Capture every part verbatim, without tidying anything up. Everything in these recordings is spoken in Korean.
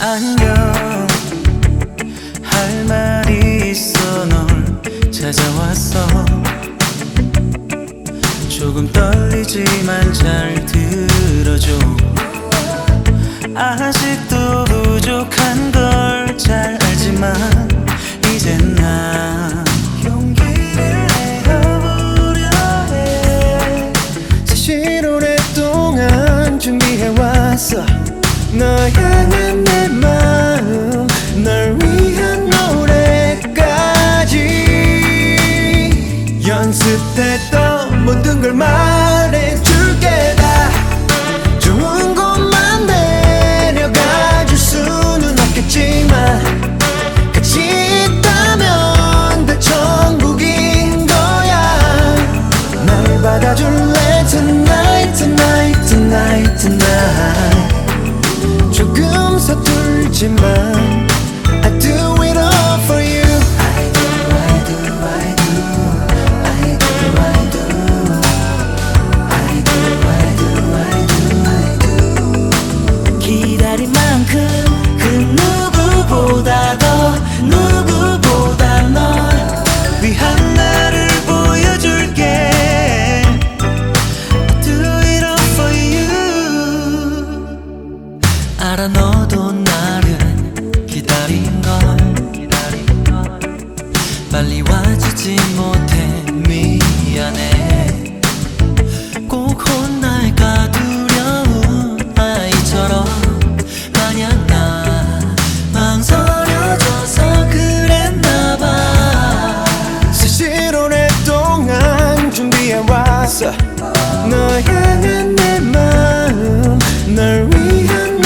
안녕 할 말이 있어 널 찾아왔어. 조금 떨리지만 잘 들어줘. 아직도 부족한 걸 잘 알지만 이젠 나 용기를 내어보려 해. 사실 오랫동안 준비해왔어. 너 향한 내 마음, 널 위한 노래까지 연습했던 모든 걸 말해줄게. 다 좋은 것만 내려가 줄 수는 없겠지만 같이 있다면 다 천국인 거야. 날 받아줄래 tonight tonight tonight tonight. 조금 서툴지만 I do it all for you. I do, I do, I do, I do, I do, I do, I do, I do, I do. 기다린 만큼 그 누구보다 더 누구보다 널 위한 나를 보여줄게. I do it all for you. 알아 너도 나를 기다린 걸 빨리 와주지 못해 미안해. 꼭 혼날까 두려운 아이처럼 마냥 나 망설여져서 그랬나봐. 사실 오랫동안 준비해왔어. 너 향한 내 마음, 널 위한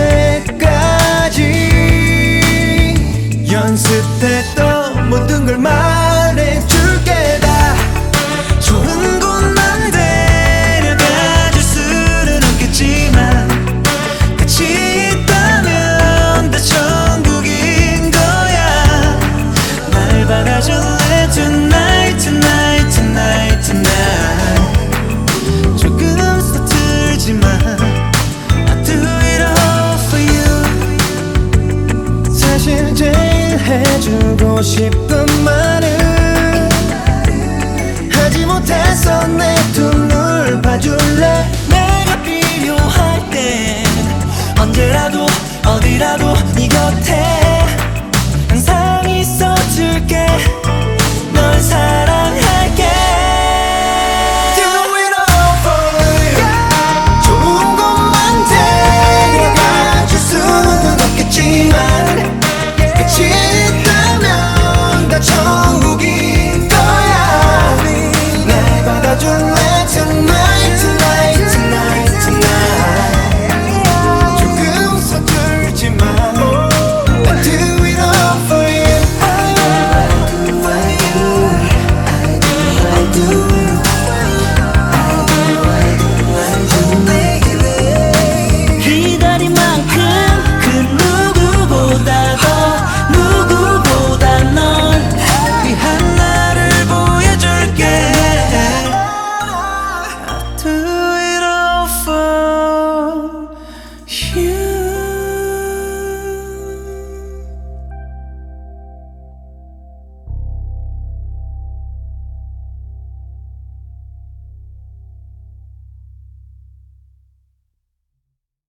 노래까지 연습했던 모든 걸 말해줄게. 다 좋은 곳만 데려가 줄 수는 없겠지만 같이 있다면 다 천국인 거야. 날 받아줄래 tonight tonight tonight tonight. 조금 서툴지만 I do it all for you. 사실 제일 해주고 싶은 말은 하지 못해서 내 두 눈을 봐줄래. 내가 필요할 땐 언제라도 어디라도 네 곁에 항상 있어줄게. 널 사랑할게. Do it all for you. 좋은 것만 데려가 줄 수는 없겠지만 같이 있다면 다 천국인 거야. 날 받아줄래 tonight tonight tonight tonight. 조금 서툴지만 I do it all for you. I do, I do, I do, I do, I do, I do, baby. 기다린 만큼 그 누구보다 더 누구보다 널 위한 나를 보여줄게. I do